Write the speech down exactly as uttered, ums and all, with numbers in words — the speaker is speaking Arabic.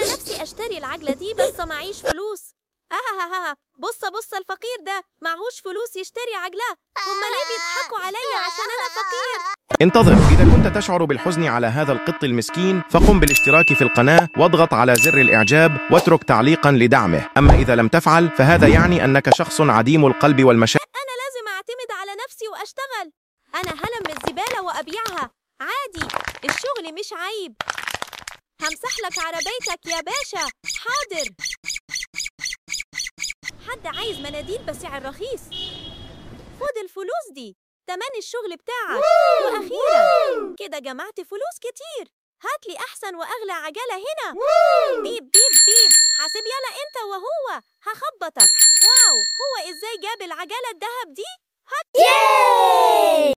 نفسي أشتري العجلة دي بس معيش فلوس. آه بص بص الفقير ده معهوش فلوس يشتري عجلة. هما ليه بيضحكوا عليا عشان أنا فقير؟ انتظر، إذا كنت تشعر بالحزن على هذا القط المسكين فقم بالاشتراك في القناة واضغط على زر الإعجاب واترك تعليقا لدعمه. أما إذا لم تفعل فهذا يعني أنك شخص عديم القلب والمشاعر. أنا لازم أعتمد على نفسي وأشتغل. أنا هلم الزبالة وأبيعها عادي، الشغل مش عيب. همسح لك عربيتك يا باشا. حاضر. حد عايز مناديل بسعر رخيص؟ خد الفلوس دي تمن الشغل بتاعك. وأخيرا كده جمعت فلوس كتير. هاتلي أحسن وأغلى عجلة هنا. بيب بيب بيب، حاسب يلا أنت وهو هخبطك. واو، هو إزاي جاب العجلة الدهب دي؟ هات.